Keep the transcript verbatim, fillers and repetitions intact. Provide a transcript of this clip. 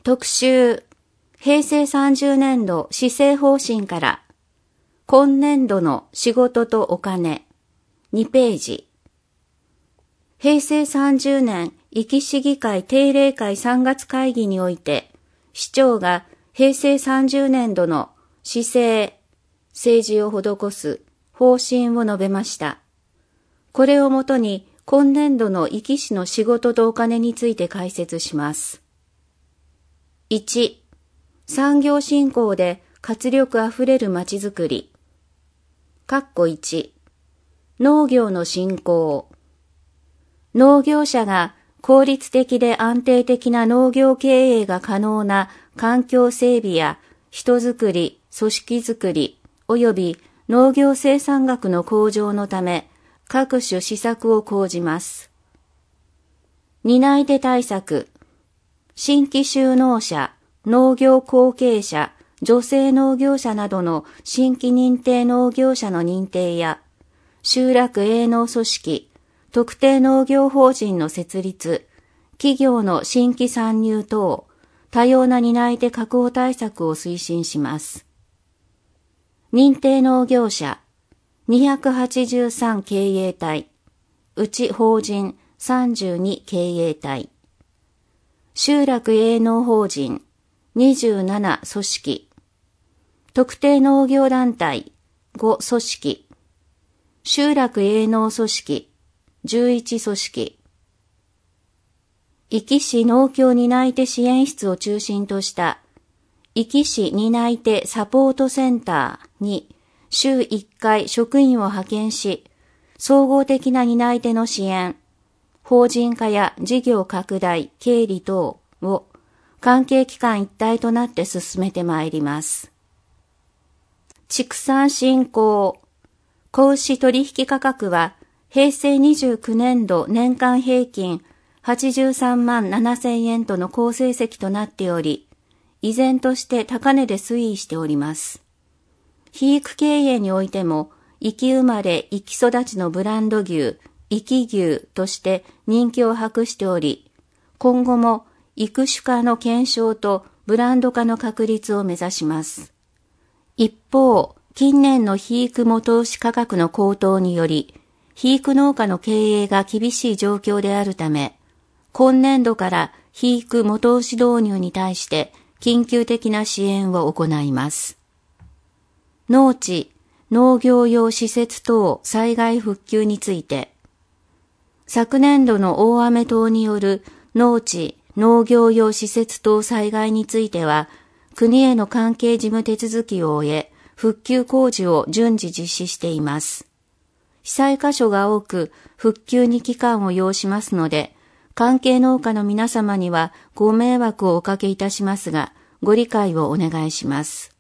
特集、平成さんじゅうねんど施政方針から今年度の仕事とお金にページ。平成さんじゅうねん壱岐市議会定例会さんがつ会議において、市長が平成さんじゅうねんどの施政、政治を施す方針を述べました。これをもとに今年度の壱岐市の仕事とお金について解説します。いち、産業振興で活力あふれるまちづくり。かっこいち、農業の振興。農業者が効率的で安定的な農業経営が可能な環境整備や人づくり、組織づくり、及び農業生産額の向上のため、各種施策を講じます。担い手対策。新規就農者、農業後継者、女性農業者などの新規認定農業者の認定や、集落営農組織、特定農業法人の設立、企業の新規参入等、多様な担い手確保対策を推進します。認定農業者、にひゃくはちじゅうさん経営体、うち法人さんじゅうに経営体、集落営農法人にじゅうなな組織、特定農業団体ご組織、集落営農組織じゅういち組織、壱岐市農協担い手支援室を中心とした壱岐市担い手サポートセンターに週いっかい職員を派遣し、総合的な担い手の支援、法人化や事業拡大、経理等を関係機関一体となって進めてまいります。畜産振興。子牛取引価格は平成にじゅうきゅうねんど年間平均はちじゅうさんまんななせんえんとの好成績となっており、依然として高値で推移しております。肥育経営においても、壱岐生まれ壱岐育ちのブランド牛、壱岐牛として人気を博しており、今後も育種化の検証とブランド化の確立を目指します。一方、近年の肥育元牛価格の高騰により、肥育農家の経営が厳しい状況であるため、今年度から肥育元牛導入に対して緊急的な支援を行います。農地、農業用施設等災害復旧について、昨年度の大雨等による農地、農業用施設等災害については、国への関係事務手続きを終え、復旧工事を順次実施しています。被災箇所が多く、復旧に期間を要しますので、関係農家の皆様にはご迷惑をおかけいたしますが、ご理解をお願いします。